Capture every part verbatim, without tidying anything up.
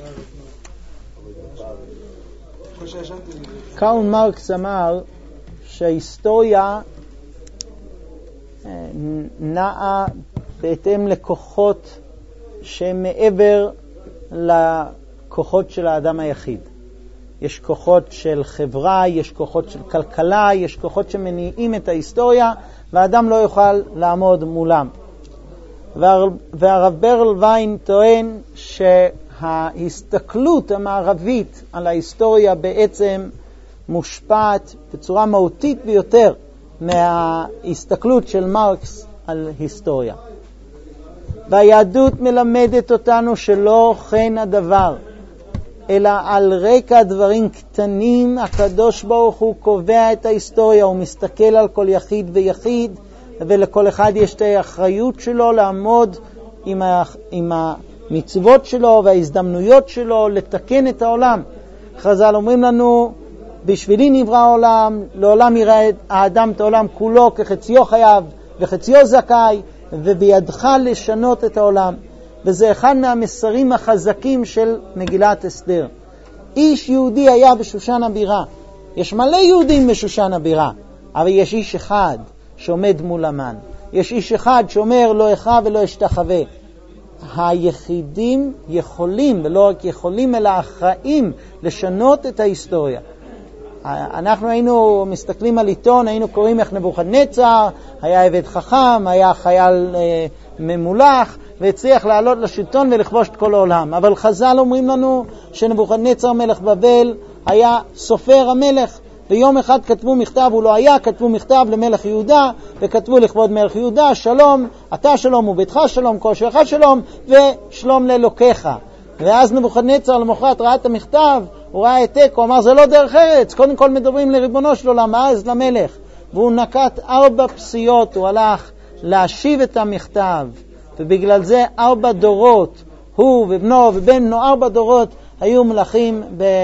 קרל מרקס אמר שההיסטוריה נעה בהתאם לכוחות שהם מעבר לכוחות של האדם היחיד. יש כוחות של חברה, יש כוחות של כלכלה, יש כוחות שמניעים את ההיסטוריה, והאדם לא יוכל לעמוד מולם. והרב ברל ויין טוען שההסתכלות המערבית על ההיסטוריה בעצם מושפעת בצורה מהותית ביותר מההסתכלות של מרקס על היסטוריה. והיהדות מלמדת אותנו שלא כן הדבר, אלא על רקע דברים קטנים הקדוש ברוך הוא קובע את ההיסטוריה, הוא מסתכל על כל יחיד ויחיד, ולכל אחד יש את האחריות שלו לעמוד עם, ה, עם המצוות שלו וההזדמנויות שלו לתקן את העולם. חז"ל אומרים לנו, בשבילי נברא העולם, לעולם יראה האדם את העולם כולו כחציו חייב וחציו זכאי, ובידך לשנות את העולם. וזה אחד מהמסרים החזקים של מגילת אסתר. איש יהודי היה בשושן הבירה. יש מלא יהודים בשושן הבירה, אבל יש איש אחד שעומד מול המן. יש איש אחד שאומר לא אחיה ולא אשתחווה. היחידים יכולים, ולא רק יכולים, אלא אחראים לשנות את ההיסטוריה. אנחנו היינו מסתכלים על עיתון, היינו קוראים איך נבוכדנצר היה עבד חכם, היה חייל אה, ממולח, והצליח לעלות לשלטון ולכבוש את כל העולם. אבל חז"ל אומרים לנו שנבוכדנצר מלך בבל היה סופר המלך, ויום אחד כתבו מכתב, הוא לא היה, כתבו מכתב למלך יהודה, וכתבו לכבוד מלך יהודה, שלום, אתה שלום וביתך שלום, כל שלך שלום, ושלום לאלוקיך. ואז נבוכדנצר למחרת ראה את המכתב, הוא ראה העתק, הוא אמר, זה לא דרך ארץ, קודם כל מדברים לריבונו שלו, למה? אז למלך. והוא נקט ארבע פסיעות, הוא הלך להשיב את המכתב, ובגלל זה ארבע דורות, הוא ובנו ובן בנו, ארבע דורות היו מלכים,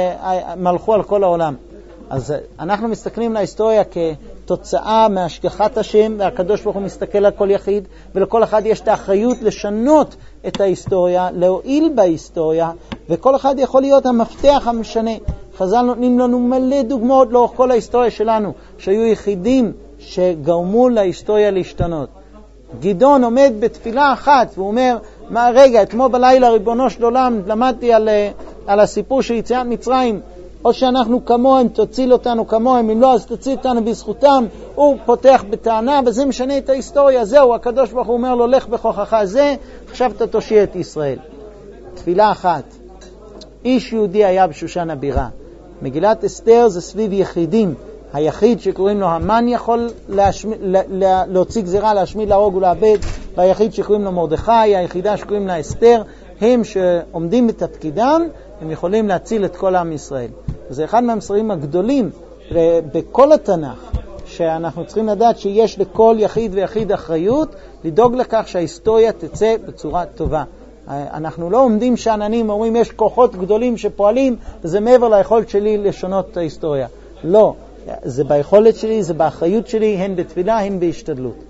מלכו על כל העולם. אז אנחנו מסתכלים להיסטוריה כתוצאה מהשגחת השם, והקדוש ברוך הוא מסתכל על כל יחיד, ולכל אחד יש את האחריות לשנות את ההיסטוריה, להועיל בהיסטוריה, וכל אחד יכול להיות המפתח המשנה. חז"ל נותנים לנו מלא דוגמאות לאורך כל ההיסטוריה שלנו, שהיו יחידים שגרמו להיסטוריה להשתנות. גדעון עומד בתפילה אחת, והוא אומר, מה רגע, אתמול בלילה ריבונו של עולם, למדתי על, על הסיפור של יציאת מצרים, או שאנחנו כמוהם, תציל אותנו כמוהם, אם לא, אז תציל אותנו בזכותם. הוא פותח בטענה, וזה משנה את ההיסטוריה. זהו, הקדוש ברוך הוא אומר לו, לך בכוחך זה, עכשיו אתה תושיע את ישראל. תפילה אחת. איש יהודי היה בשושן הבירה. מגילת אסתר זה סביב יחידים. היחיד שקוראים לו המן יכול להשמ... לה... להוציא גזירה, להשמיד, להרוג ולאבד, והיחיד שקוראים לו מרדכי, היחידה שקוראים לה אסתר, הם שעומדים בתפקידם, הם יכולים להציל את כל עם ישראל. זה אחד מהמסרים הגדולים בכל התנ"ך, שאנחנו צריכים לדעת שיש לכל יחיד ויחיד אחריות, לדאוג לכך שההיסטוריה תצא בצורה טובה. אנחנו לא עומדים שעננים, אומרים יש כוחות גדולים שפועלים, וזה מעבר ליכולת שלי לשנות את ההיסטוריה. לא, זה ביכולת שלי, זה באחריות שלי, הן בתפילה, הן בהשתדלות.